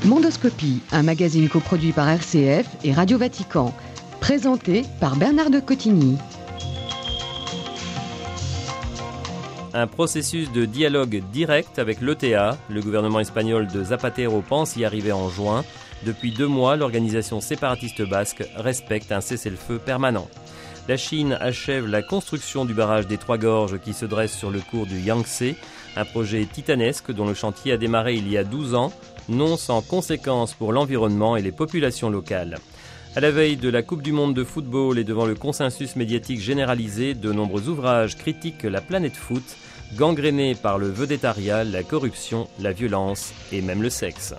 Mondoscopie, un magazine coproduit par RCF et Radio Vatican. Présenté par Bernard de Cotigny. Un processus de dialogue direct avec l'ETA. Le gouvernement espagnol de Zapatero pense y arriver en juin. Depuis 2 mois, l'organisation séparatiste basque respecte un cessez-le-feu permanent. La Chine achève la construction du barrage des Trois Gorges qui se dresse sur le cours du Yangtze, un projet titanesque dont le chantier a démarré il y a 12 ans, non sans conséquences pour l'environnement et les populations locales. À la veille de la Coupe du Monde de football et devant le consensus médiatique généralisé, de nombreux ouvrages critiquent la planète foot, gangrénée par le vedettariat, la corruption, la violence et même le sexe.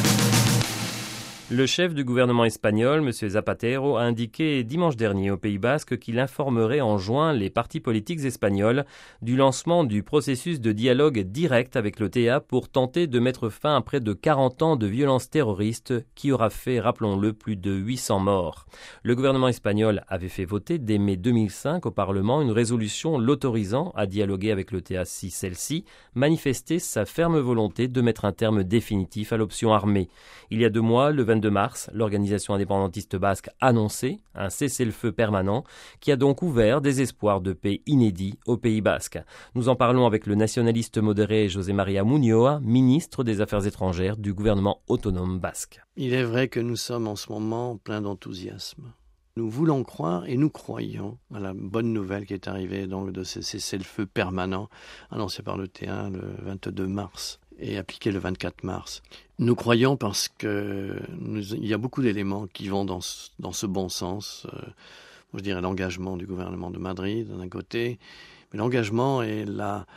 Le chef du gouvernement espagnol, M. Zapatero, a indiqué dimanche dernier au Pays Basque qu'il informerait en juin les partis politiques espagnols du lancement du processus de dialogue direct avec l'ETA pour tenter de mettre fin à près de 40 ans de violences terroristes qui aura fait, rappelons-le, plus de 800 morts. Le gouvernement espagnol avait fait voter dès mai 2005 au Parlement une résolution l'autorisant à dialoguer avec l'ETA si celle-ci manifestait sa ferme volonté de mettre un terme définitif à l'option armée. Il y a 2 mois, le 22 mars, l'organisation indépendantiste basque annonçait un cessez-le-feu permanent qui a donc ouvert des espoirs de paix inédits au Pays Basque. Nous en parlons avec le nationaliste modéré José María Muñoa, ministre des Affaires étrangères du gouvernement autonome basque. Il est vrai que nous sommes en ce moment pleins d'enthousiasme. Nous voulons croire et nous croyons à la bonne nouvelle qui est arrivée donc de ce cessez-le-feu permanent annoncé par l'ETA le 22 mars. Et appliqué le 24 mars. Nous croyons parce que il y a beaucoup d'éléments qui vont dans ce bon sens. Je dirais l'engagement du gouvernement de Madrid d'un côté, mais l'engagement est la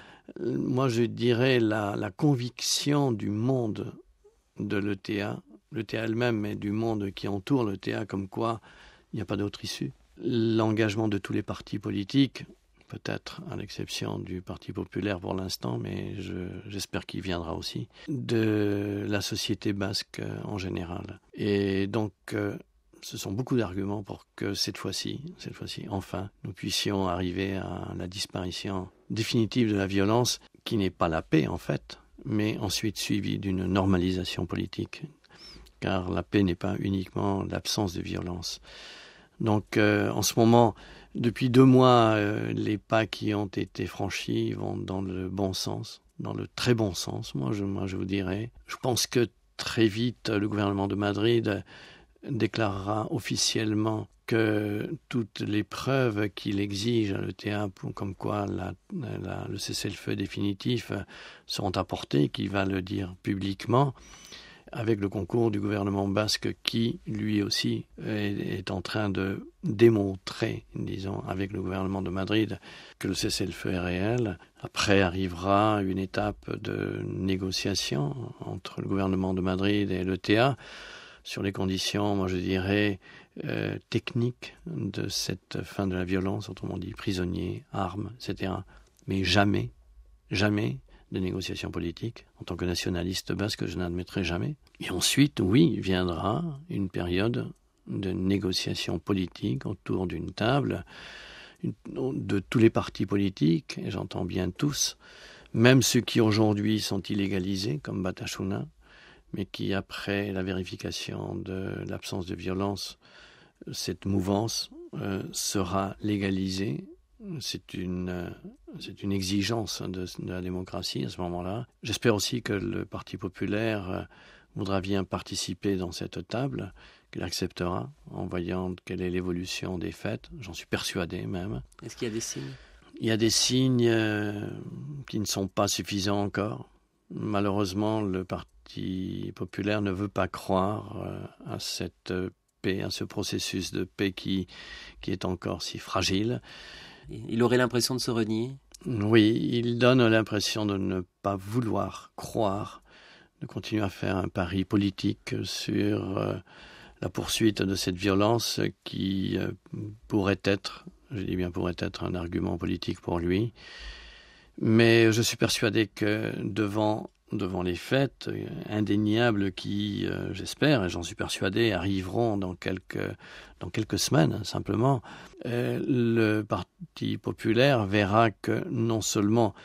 conviction du monde de l'ETA elle-même et du monde qui entoure l'ETA, comme quoi il n'y a pas d'autre issue. L'engagement de tous les partis politiques, peut-être à l'exception du Parti populaire pour l'instant, mais j'espère qu'il viendra aussi, de la société basque en général. Et donc, ce sont beaucoup d'arguments pour que cette fois-ci, enfin, nous puissions arriver à la disparition définitive de la violence, qui n'est pas la paix en fait, mais ensuite suivie d'une normalisation politique. Car la paix n'est pas uniquement l'absence de violence. Donc, en ce moment, depuis 2 mois, les pas qui ont été franchis vont dans le bon sens, dans le très bon sens, moi je vous dirais. Je pense que très vite, le gouvernement de Madrid déclarera officiellement que toutes les preuves qu'il exige à l'ETA, comme quoi le cessez-le-feu définitif, seront apportées, qu'il va le dire publiquement, avec le concours du gouvernement basque qui, lui aussi, est en train de démontrer, disons, avec le gouvernement de Madrid, que le cessez-le-feu est réel. Après arrivera une étape de négociation entre le gouvernement de Madrid et l'ETA sur les conditions, moi je dirais, techniques de cette fin de la violence, autrement dit prisonniers, armes, etc. Mais jamais de négociations politiques. En tant que nationaliste basque, je n'admettrai jamais. Et ensuite, oui, viendra une période de négociations politiques autour d'une table de tous les partis politiques, et j'entends bien tous, même ceux qui aujourd'hui sont illégalisés, comme Batasuna, mais qui, après la vérification de l'absence de violence, cette mouvance sera légalisée. C'est une exigence de la démocratie à ce moment-là. J'espère aussi que le Parti populaire voudra bien participer dans cette table, qu'il acceptera en voyant quelle est l'évolution des faits. J'en suis persuadé même. Est-ce qu'il y a des signes ? Il y a des signes qui ne sont pas suffisants encore. Malheureusement, le Parti populaire ne veut pas croire à cette paix, à ce processus de paix qui est encore si fragile. Il aurait l'impression de se renier ? Oui, il donne l'impression de ne pas vouloir croire, de continuer à faire un pari politique sur la poursuite de cette violence qui pourrait être, je dis bien pourrait être un argument politique pour lui. Mais je suis persuadé que devant les faits indéniables qui, j'espère, et j'en suis persuadé, arriveront dans quelques semaines simplement, le Parti populaire verra que non seulement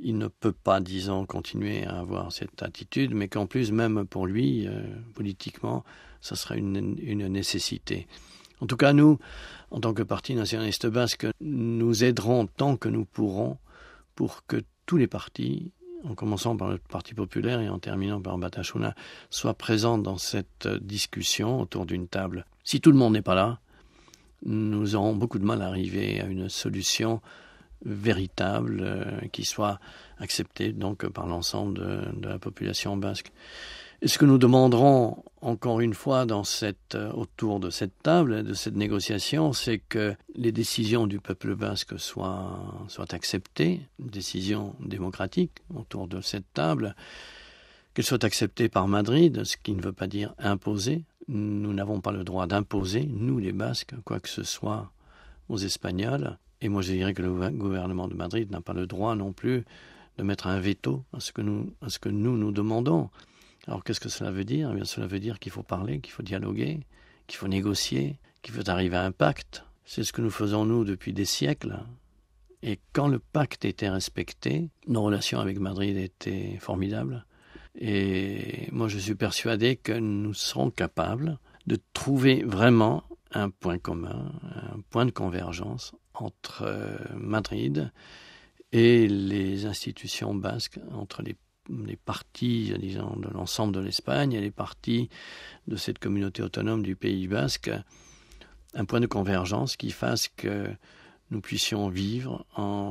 il ne peut pas, disons, continuer à avoir cette attitude, mais qu'en plus, même pour lui, politiquement, ça serait une nécessité. En tout cas, nous, en tant que Parti nationaliste basque, nous aiderons tant que nous pourrons pour que tous les partis, en commençant par le Parti populaire et en terminant par Batasuna, soient présents dans cette discussion autour d'une table. Si tout le monde n'est pas là, nous aurons beaucoup de mal à arriver à une solution véritable qui soit acceptée donc par l'ensemble de la population basque. Et ce que nous demanderons encore une fois autour de cette table, de cette négociation, c'est que les décisions du peuple basque soient acceptées, décisions démocratiques autour de cette table, qu'elles soient acceptées par Madrid, ce qui ne veut pas dire imposées. Nous n'avons pas le droit d'imposer, nous les Basques, quoi que ce soit aux Espagnols. Et moi je dirais que le gouvernement de Madrid n'a pas le droit non plus de mettre un veto à ce que nous demandons. Alors qu'est-ce que cela veut dire ? Eh bien, cela veut dire qu'il faut parler, qu'il faut dialoguer, qu'il faut négocier, qu'il faut arriver à un pacte. C'est ce que nous faisons nous depuis des siècles. Et quand le pacte était respecté, nos relations avec Madrid étaient formidables. Et moi je suis persuadé que nous serons capables de trouver vraiment un point commun, un point de convergence entre Madrid et les institutions basques, entre les partis, disons, de l'ensemble de l'Espagne et les partis de cette communauté autonome du Pays basque, un point de convergence qui fasse que nous puissions vivre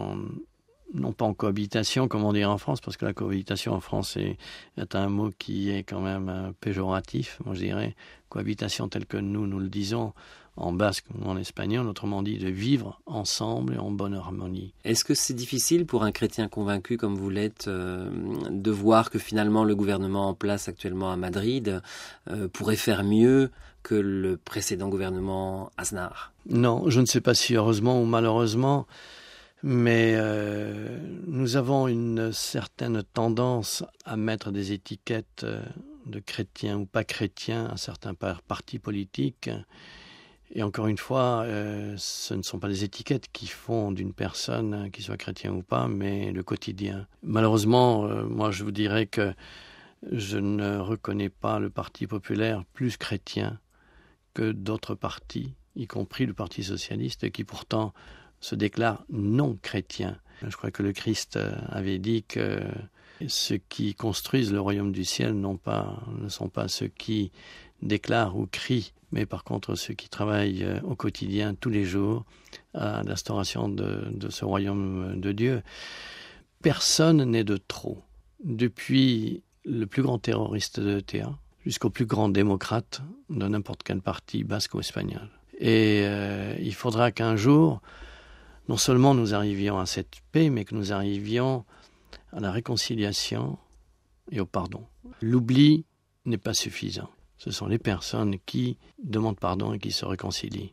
non pas en cohabitation, comme on dirait en France, parce que la cohabitation en France est un mot qui est quand même péjoratif. Moi, je dirais cohabitation telle que nous le disons en basque ou en espagnol, autrement dit de vivre ensemble et en bonne harmonie. Est-ce que c'est difficile pour un chrétien convaincu comme vous l'êtes de voir que finalement le gouvernement en place actuellement à Madrid pourrait faire mieux que le précédent gouvernement Aznar ? Non, je ne sais pas si heureusement ou malheureusement, mais nous avons une certaine tendance à mettre des étiquettes de chrétiens ou pas chrétiens à certains partis politiques. Et encore une fois, ce ne sont pas les étiquettes qui font d'une personne, qui soit chrétien ou pas, mais le quotidien. Malheureusement, moi je vous dirais que je ne reconnais pas le Parti populaire plus chrétien que d'autres partis, y compris le Parti socialiste, qui pourtant se déclare non chrétien. Je crois que le Christ avait dit que ceux qui construisent le royaume du ciel ne sont pas ceux qui déclarent ou crient, mais par contre ceux qui travaillent au quotidien, tous les jours, à l'instauration de ce royaume de Dieu. Personne n'est de trop. Depuis le plus grand terroriste de l'ETA jusqu'au plus grand démocrate de n'importe quel parti basque ou espagnol. Et il faudra qu'un jour, non seulement nous arrivions à cette paix, mais que nous arrivions à la réconciliation et au pardon. L'oubli n'est pas suffisant. Ce sont les personnes qui demandent pardon et qui se réconcilient.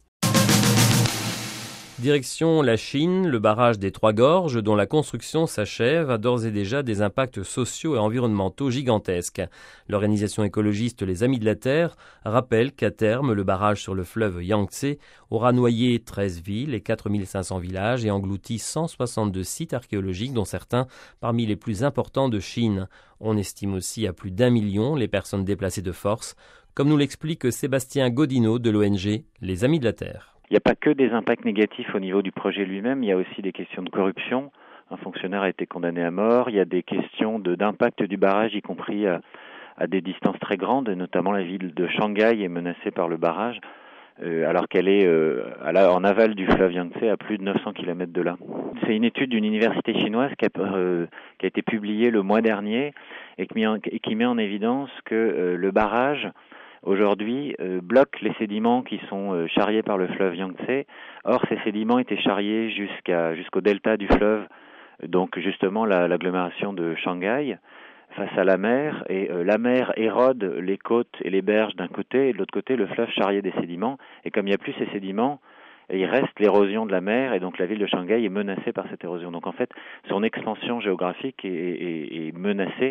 Direction la Chine, le barrage des Trois Gorges, dont la construction s'achève, a d'ores et déjà des impacts sociaux et environnementaux gigantesques. L'organisation écologiste Les Amis de la Terre rappelle qu'à terme, le barrage sur le fleuve Yangtze aura noyé 13 villes et 4500 villages et englouti 162 sites archéologiques, dont certains parmi les plus importants de Chine. On estime aussi à plus d'1 million les personnes déplacées de force, comme nous l'explique Sébastien Godineau de l'ONG Les Amis de la Terre. Il n'y a pas que des impacts négatifs au niveau du projet lui-même, il y a aussi des questions de corruption. Un fonctionnaire a été condamné à mort. Il y a des questions d'impact du barrage, y compris à des distances très grandes, notamment la ville de Shanghai est menacée par le barrage, alors qu'elle est en aval du fleuve Yangtze à plus de 900 km de là. C'est une étude d'une université chinoise qui a été publiée le mois dernier et qui met en évidence que le barrage aujourd'hui bloque les sédiments qui sont charriés par le fleuve Yangtze. Or, ces sédiments étaient charriés jusqu'au delta du fleuve, donc justement l'agglomération de Shanghai, face à la mer, et la mer érode les côtes et les berges d'un côté, et de l'autre côté, le fleuve charriait des sédiments. Et comme il n'y a plus ces sédiments, il reste l'érosion de la mer, et donc la ville de Shanghai est menacée par cette érosion. Donc en fait, son expansion géographique est menacée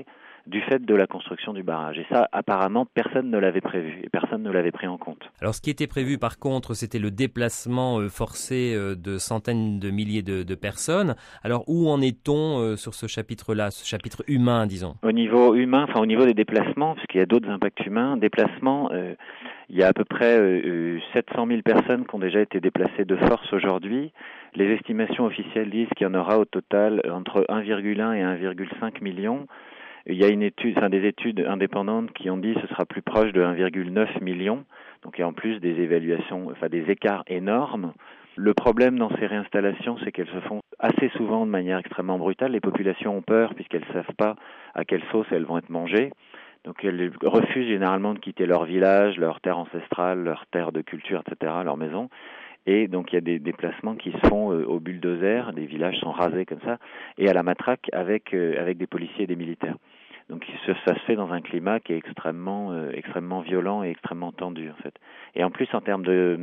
du fait de la construction du barrage. Et ça, apparemment, personne ne l'avait prévu et personne ne l'avait pris en compte. Alors ce qui était prévu par contre, c'était le déplacement forcé de centaines de milliers de personnes. Alors où en est-on sur ce chapitre-là, ce chapitre humain, disons ? Au niveau humain, au niveau des déplacements, puisqu'il y a d'autres impacts humains, déplacements, il y a à peu près 700 000 personnes qui ont déjà été déplacées de force aujourd'hui. Les estimations officielles disent qu'il y en aura au total entre 1,1 et 1,5 million. Il y a des études indépendantes qui ont dit que ce sera plus proche de 1,9 million. Donc il y a en plus des évaluations, des écarts énormes. Le problème dans ces réinstallations, c'est qu'elles se font assez souvent de manière extrêmement brutale. Les populations ont peur puisqu'elles ne savent pas à quelle sauce elles vont être mangées. Donc elles refusent généralement de quitter leur village, leur terre ancestrale, leur terre de culture, etc., leur maison. Et donc il y a des déplacements qui se font au bulldozer, des villages sont rasés comme ça, et à la matraque avec des policiers et des militaires. Donc ça se fait dans un climat qui est extrêmement violent et extrêmement tendu en fait. Et en plus en termes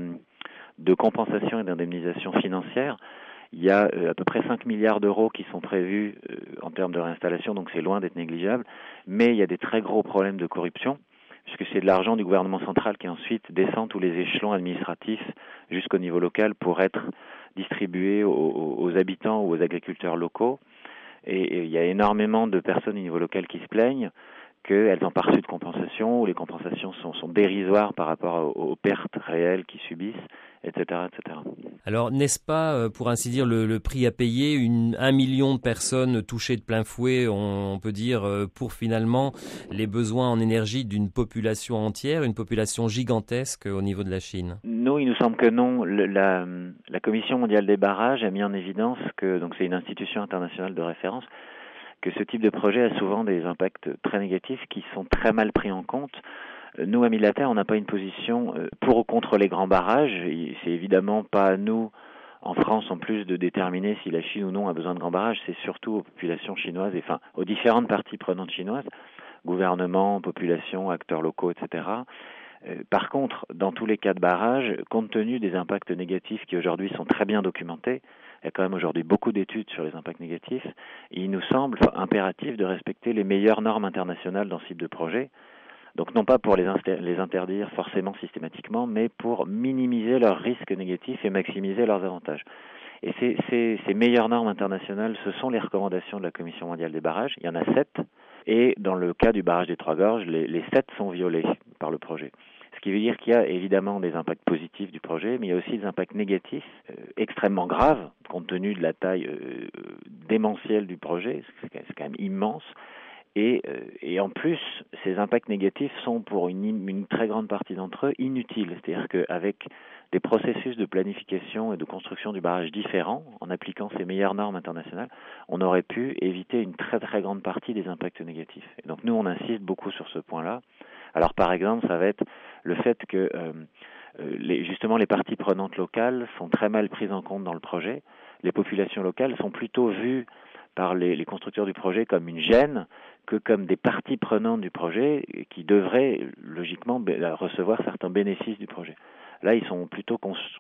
de compensation et d'indemnisation financière, il y a à peu près 5 milliards d'euros qui sont prévus en termes de réinstallation, donc c'est loin d'être négligeable, mais il y a des très gros problèmes de corruption, puisque c'est de l'argent du gouvernement central qui ensuite descend tous les échelons administratifs jusqu'au niveau local pour être distribué aux habitants ou aux agriculteurs locaux. Et il y a énormément de personnes au niveau local qui se plaignent qu'elles n'ont pas reçu de compensation, ou les compensations sont dérisoires par rapport aux pertes réelles qu'ils subissent, etc., etc. Alors, n'est-ce pas, pour ainsi dire, le prix à payer, 1 million de personnes touchées de plein fouet, on peut dire, pour finalement les besoins en énergie d'une population entière, une population gigantesque au niveau de la Chine ? Nous, il nous semble que non. La Commission mondiale des barrages a mis en évidence que, donc c'est une institution internationale de référence, que ce type de projet a souvent des impacts très négatifs qui sont très mal pris en compte. Nous, à Militaire, on n'a pas une position pour ou contre les grands barrages. C'est évidemment pas à nous, en France, en plus, de déterminer si la Chine ou non a besoin de grands barrages. C'est surtout aux populations chinoises, aux différentes parties prenantes chinoises, gouvernement, population, acteurs locaux, etc. Par contre, dans tous les cas de barrage, compte tenu des impacts négatifs qui aujourd'hui sont très bien documentés, il y a quand même aujourd'hui beaucoup d'études sur les impacts négatifs, et il nous semble impératif de respecter les meilleures normes internationales dans ce type de projet. Donc non pas pour les interdire forcément systématiquement, mais pour minimiser leurs risques négatifs et maximiser leurs avantages. Et ces meilleures normes internationales, ce sont les recommandations de la Commission mondiale des barrages. Il y en a 7, et dans le cas du barrage des Trois Gorges, les 7 sont violés par le projet. Ce qui veut dire qu'il y a évidemment des impacts positifs du projet, mais il y a aussi des impacts négatifs extrêmement graves, compte tenu de la taille démentielle du projet, c'est quand même immense. Et en plus, ces impacts négatifs sont pour une très grande partie d'entre eux inutiles. C'est-à-dire qu'avec des processus de planification et de construction du barrage différents, en appliquant ces meilleures normes internationales, on aurait pu éviter une très très grande partie des impacts négatifs. Et donc nous, on insiste beaucoup sur ce point-là. Alors par exemple, ça va être le fait que justement les parties prenantes locales sont très mal prises en compte dans le projet. Les populations locales sont plutôt vues par les constructeurs du projet comme une gêne que comme des parties prenantes du projet qui devraient logiquement recevoir certains bénéfices du projet. Là, ils sont plutôt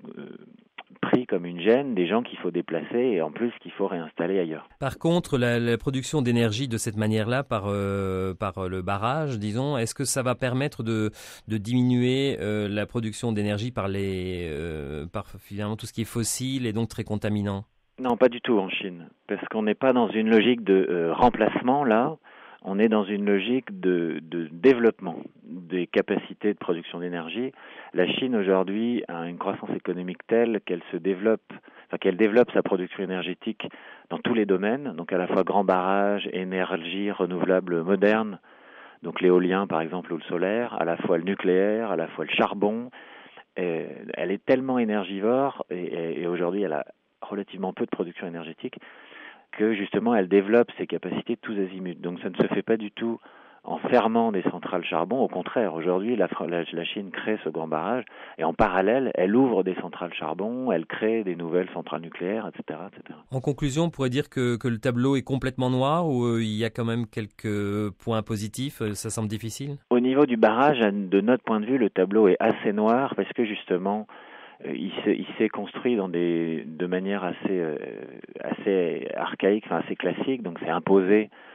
pris comme une gêne, des gens qu'il faut déplacer et en plus qu'il faut réinstaller ailleurs. Par contre, la production d'énergie de cette manière-là, par le barrage, disons, est-ce que ça va permettre de diminuer la production d'énergie par finalement tout ce qui est fossile et donc très contaminant ? Non, pas du tout en Chine, parce qu'on n'est pas dans une logique de remplacement là, on est dans une logique de développement des capacités de production d'énergie. La Chine aujourd'hui a une croissance économique telle qu'elle développe sa production énergétique dans tous les domaines, donc à la fois grands barrages, énergie renouvelable moderne, donc l'éolien par exemple ou le solaire, à la fois le nucléaire, à la fois le charbon. Elle est tellement énergivore et aujourd'hui elle a relativement peu de production énergétique, que justement elle développe ses capacités tous azimuts. Donc ça ne se fait pas du tout en fermant des centrales charbon. Au contraire, aujourd'hui la Chine crée ce grand barrage et en parallèle elle ouvre des centrales charbon, elle crée des nouvelles centrales nucléaires, etc. etc. En conclusion, on pourrait dire que le tableau est complètement noir ou il y a quand même quelques points positifs, ça semble difficile ? Au niveau du barrage, de notre point de vue, le tableau est assez noir parce que justement il s'est construit de manière assez archaïque, assez classique, donc c'est imposé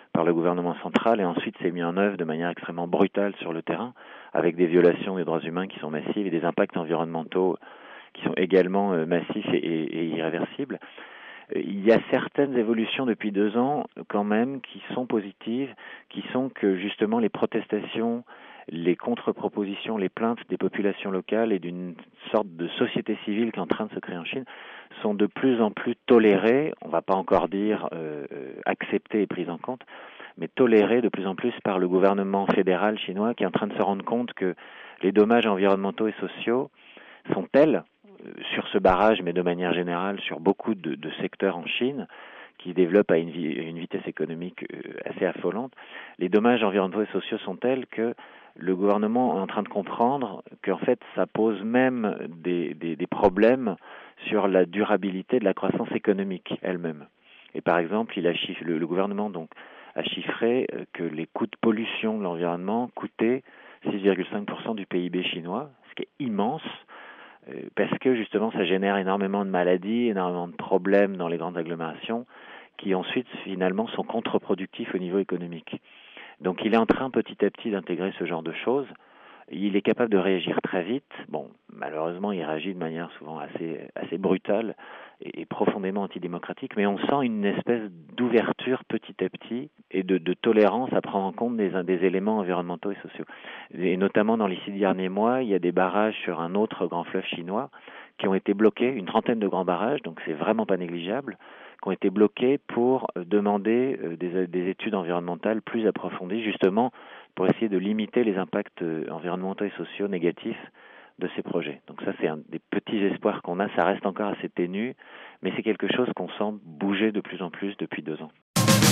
par le gouvernement central et ensuite c'est mis en œuvre de manière extrêmement brutale sur le terrain, avec des violations des droits humains qui sont massives et des impacts environnementaux qui sont également massifs et irréversibles. Il y a certaines évolutions depuis 2 ans quand même qui sont positives, qui sont que justement les protestations, les contre-propositions, les plaintes des populations locales et d'une sorte de société civile qui est en train de se créer en Chine sont de plus en plus tolérées, on ne va pas encore dire acceptées et prises en compte, mais tolérées de plus en plus par le gouvernement fédéral chinois qui est en train de se rendre compte que les dommages environnementaux et sociaux sont tels sur ce barrage, mais de manière générale sur beaucoup de secteurs en Chine, qui développent à une vitesse économique assez affolante. Les dommages environnementaux et sociaux sont tels que le gouvernement est en train de comprendre qu'en fait, ça pose même des problèmes sur la durabilité de la croissance économique elle-même. Et par exemple, le gouvernement donc a chiffré que les coûts de pollution de l'environnement coûtaient 6,5% du PIB chinois, ce qui est immense, parce que justement ça génère énormément de maladies, énormément de problèmes dans les grandes agglomérations qui ensuite finalement sont contre-productifs au niveau économique. Donc il est en train petit à petit d'intégrer ce genre de choses. Il est capable de réagir très vite. Bon, malheureusement, il réagit de manière souvent assez brutale et profondément antidémocratique, mais on sent une espèce d'ouverture petit à petit et de tolérance à prendre en compte des éléments environnementaux et sociaux. Et notamment dans les 6 derniers mois, il y a des barrages sur un autre grand fleuve chinois qui ont été bloqués, une trentaine de grands barrages, donc c'est vraiment pas négligeable, qui ont été bloqués pour demander des études environnementales plus approfondies, justement pour essayer de limiter les impacts environnementaux et sociaux négatifs de ces projets. Donc ça, c'est un des petits espoirs qu'on a. Ça reste encore assez ténu, mais c'est quelque chose qu'on sent bouger de plus en plus depuis 2 ans.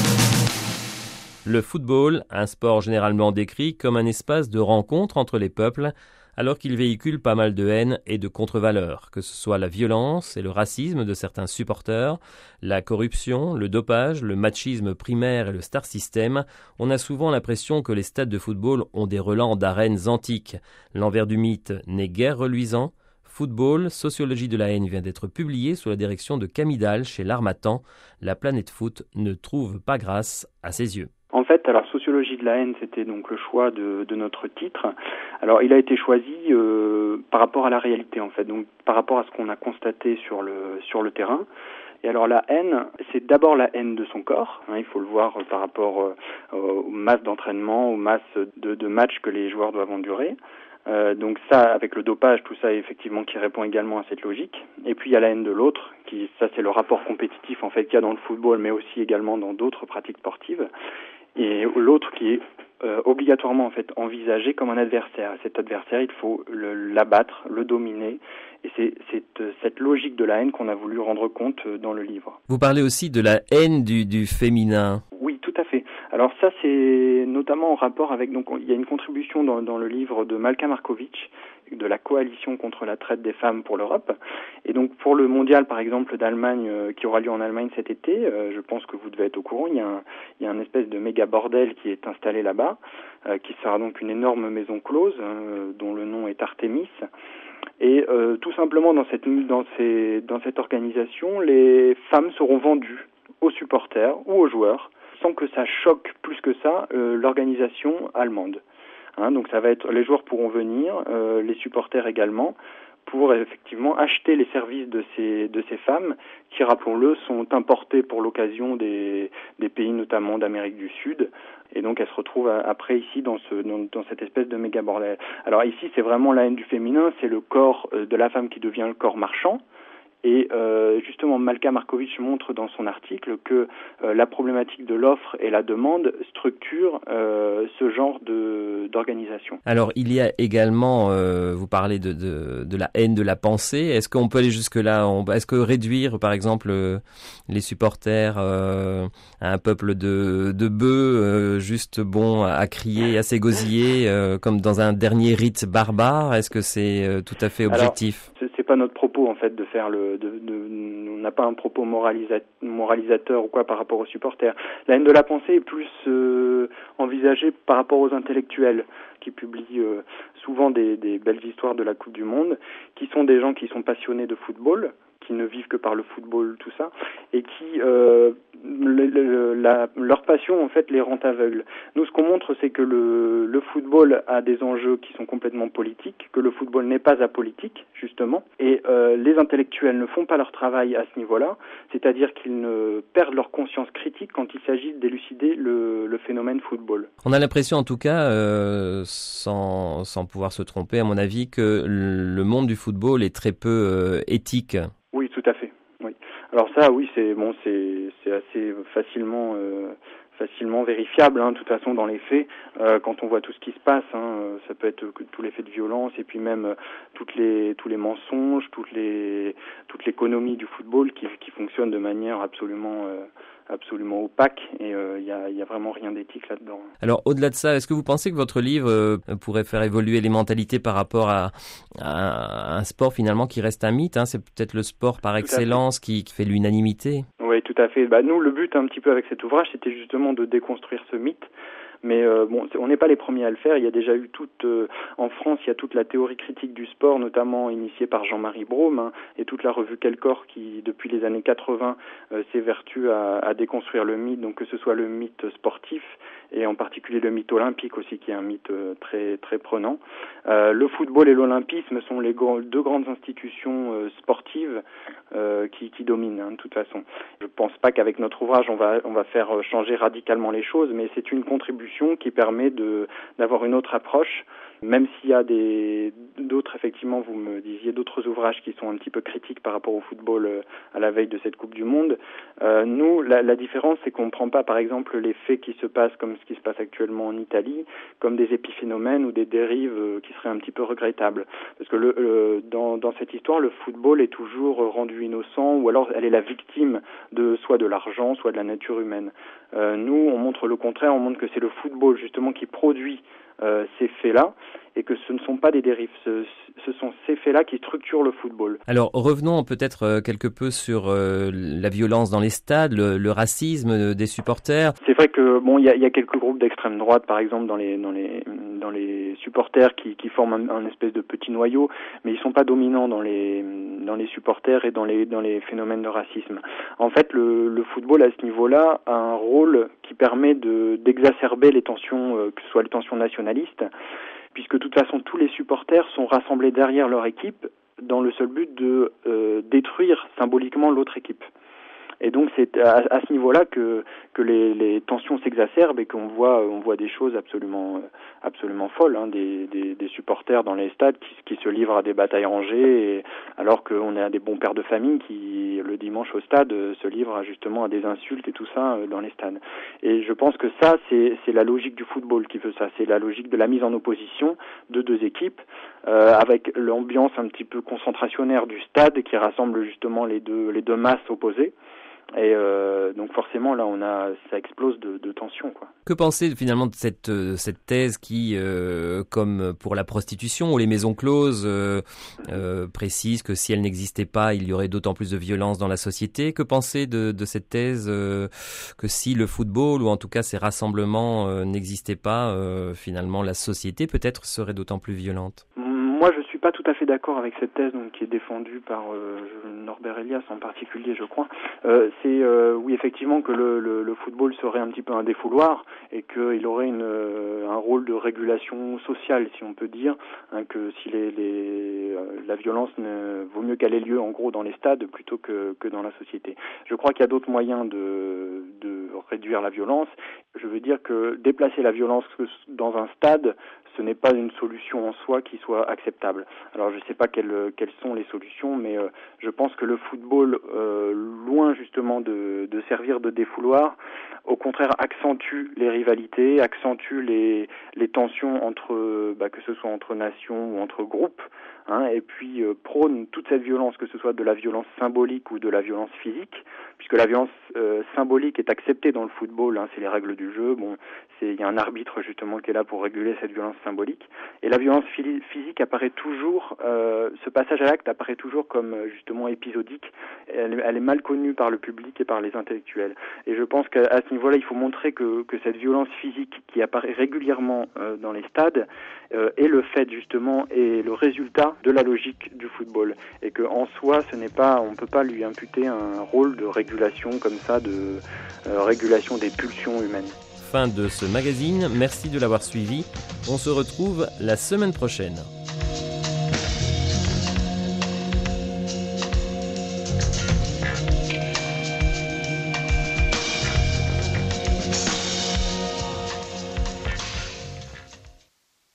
Le football, un sport généralement décrit comme un espace de rencontre entre les peuples, alors qu'il véhicule pas mal de haine et de contre-valeurs, que ce soit la violence et le racisme de certains supporters, la corruption, le dopage, le machisme primaire et le star system. On a souvent l'impression que les stades de football ont des relents d'arènes antiques. L'envers du mythe n'est guère reluisant. Football, sociologie de la haine vient d'être publié sous la direction de Camille Dahl chez l'Harmattan. La planète foot ne trouve pas grâce à ses yeux. En fait, alors sociologie de la haine, c'était donc le choix de notre titre. Alors, il a été choisi par rapport à la réalité, en fait, donc par rapport à ce qu'on a constaté sur le terrain. Et alors, la haine, c'est d'abord la haine de son corps. Il faut le voir par rapport aux masses d'entraînement, aux masses de matchs que les joueurs doivent endurer. Donc ça, avec le dopage, tout ça, effectivement, qui répond également à cette logique. Et puis il y a la haine de l'autre, ça c'est le rapport compétitif en fait qu'il y a dans le football, mais aussi également dans d'autres pratiques sportives. Et l'autre qui est obligatoirement en fait envisagé comme un adversaire. Cet adversaire, il faut l'abattre, le dominer. Et c'est cette logique de la haine qu'on a voulu rendre compte dans le livre. Vous parlez aussi de la haine du féminin. Oui, tout à fait. Alors ça, c'est notamment en rapport avec, donc il y a une contribution dans le livre de Malka Markovic, de la coalition contre la traite des femmes pour l'Europe. Et donc pour le mondial, par exemple, d'Allemagne, qui aura lieu en Allemagne cet été, je pense que vous devez être au courant, il y a un espèce de méga bordel qui est installé là-bas, qui sera donc une énorme maison close, dont le nom est Artemis. Et tout simplement dans cette organisation, les femmes seront vendues aux supporters ou aux joueurs, sans que ça choque plus que ça l'organisation allemande. Donc ça va être, les joueurs pourront venir, les supporters également, pour effectivement acheter les services de ces femmes qui, rappelons-le, sont importées pour l'occasion des pays notamment d'Amérique du Sud. Et donc elles se retrouvent après ici dans cette espèce de méga bordel. Alors ici c'est vraiment la haine du féminin, c'est le corps de la femme qui devient le corps marchand. Et justement, Malka Markovic montre dans son article que la problématique de l'offre et la demande structure ce genre d'organisation. Alors, il y a également, vous parlez de la haine de la pensée. Est-ce qu'on peut aller jusque-là? Est-ce que réduire, par exemple, les supporters à un peuple de bœufs, juste bon à crier, à s'égosiller, comme dans un dernier rite barbare? Est-ce que c'est tout à fait objectif? Alors, c'est pas notre propos en fait de faire on n'a pas un propos moralisateur ou quoi par rapport aux supporters. La haine de la pensée est plus envisagée par rapport aux intellectuels qui publient souvent des belles histoires de la Coupe du Monde, qui sont des gens qui sont passionnés de football, qui ne vivent que par le football, tout ça, et qui leur passion en fait les rend aveugles. Nous, ce qu'on montre, c'est que le football a des enjeux qui sont complètement politiques, que le football n'est pas apolitique justement, et les intellectuels ne font pas leur travail à ce niveau-là, c'est-à-dire qu'ils ne perdent leur conscience critique quand il s'agit d'élucider le phénomène football. On a l'impression, en tout cas, sans pouvoir se tromper, à mon avis, que le monde du football est très peu éthique. Oui, tout à fait. Oui. Alors ça, oui, c'est assez facilement vérifiable, de toute façon, dans les faits. Quand on voit tout ce qui se passe, ça peut être tous les faits de violence et puis même tous les mensonges, toute l'économie du football qui fonctionne de manière absolument opaque, et il y a vraiment rien d'éthique là-dedans. Alors, au-delà de ça, est-ce que vous pensez que votre livre pourrait faire évoluer les mentalités par rapport à un sport finalement qui reste un mythe, C'est peut-être le sport par excellence qui fait l'unanimité. Oui, tout à fait. Nous, le but un petit peu avec cet ouvrage, c'était justement de déconstruire ce mythe. Mais on n'est pas les premiers à le faire. Il y a déjà eu en France, il y a toute la théorie critique du sport, notamment initiée par Jean-Marie Brome, et toute la revue Quel Corps qui, depuis les années 80, s'évertue à déconstruire le mythe, donc que ce soit le mythe sportif et en particulier le mythe olympique aussi, qui est un mythe très très prenant. Le football et l'olympisme sont les deux grandes institutions sportives qui dominent, de toute façon. Je pense pas qu'avec notre ouvrage on va faire changer radicalement les choses, mais c'est une contribution qui permet d'avoir une autre approche, même s'il y a d'autres, effectivement, vous me disiez, d'autres ouvrages qui sont un petit peu critiques par rapport au football à la veille de cette Coupe du Monde. Nous, la différence, c'est qu'on ne prend pas, par exemple, les faits qui se passent comme ce qui se passe actuellement en Italie, comme des épiphénomènes ou des dérives qui seraient un petit peu regrettables. Parce que dans cette histoire, le football est toujours rendu innocent, ou alors elle est la victime soit de l'argent, soit de la nature humaine. Nous, on montre le contraire, on montre que c'est le football, justement, qui produit ces faits-là, et que ce ne sont pas des dérives, ce sont ces faits-là qui structurent le football. Alors revenons peut-être quelque peu sur la violence dans les stades, le racisme des supporters. C'est vrai que il y a quelques groupes d'extrême droite, par exemple, dans les supporters qui forment un espèce de petit noyau, mais ils sont pas dominants dans les supporters et dans les phénomènes de racisme. En fait, le football à ce niveau-là a un rôle qui permet d'exacerber les tensions, que ce soit les tensions nationalistes, puisque de toute façon tous les supporters sont rassemblés derrière leur équipe dans le seul but de détruire symboliquement l'autre équipe. Et donc c'est à ce niveau-là que les tensions s'exacerbent et qu'on voit des choses absolument folles, des supporters dans les stades qui se livrent à des batailles rangées, alors qu'on a des bons pères de famille qui le dimanche au stade se livrent justement à des insultes et tout ça dans les stades. Et je pense que ça c'est la logique du football qui veut ça, c'est la logique de la mise en opposition de deux équipes avec l'ambiance un petit peu concentrationnaire du stade qui rassemble justement les deux masses opposées. Et donc forcément là ça explose de tension, quoi. Que penser finalement de cette thèse qui, comme pour la prostitution ou les maisons closes, précise que si elle n'existait pas, il y aurait d'autant plus de violence dans la société? Que penser de cette thèse que si le football ou en tout cas ces rassemblements n'existaient pas, finalement la société peut-être serait d'autant plus violente? Moi, je suis pas tout à fait d'accord avec cette thèse qui est défendue par Norbert Elias en particulier, je crois. Oui, effectivement, que le football serait un petit peu un défouloir et qu'il aurait un rôle de régulation sociale, si on peut dire, que si la violence vaut mieux qu'elle ait lieu en gros dans les stades plutôt que dans la société. Je crois qu'il y a d'autres moyens de réduire la violence. Je veux dire que déplacer la violence dans un stade, ce n'est pas une solution en soi qui soit acceptable. Alors je ne sais pas quelles sont les solutions, mais je pense que le football, loin justement de servir de défouloir, au contraire accentue les rivalités, accentue les tensions que ce soit entre nations ou entre groupes, et puis prône toute cette violence, que ce soit de la violence symbolique ou de la violence physique, puisque la violence symbolique est acceptée dans le football, c'est les règles du jeu. Il y a un arbitre justement qui est là pour réguler cette violence symbolique. Et la violence physique apparaît toujours, ce passage à l'acte apparaît toujours comme justement épisodique. Elle est mal connue par le public et par les intellectuels. Et je pense qu'à ce niveau-là, il faut montrer que cette violence physique qui apparaît régulièrement dans les stades est le fait justement et le résultat de la logique du football. Et qu'en soi, on ne peut pas lui imputer un rôle de régulation comme ça, de régulation des pulsions humaines. Fin de ce magazine, merci de l'avoir suivi. On se retrouve la semaine prochaine.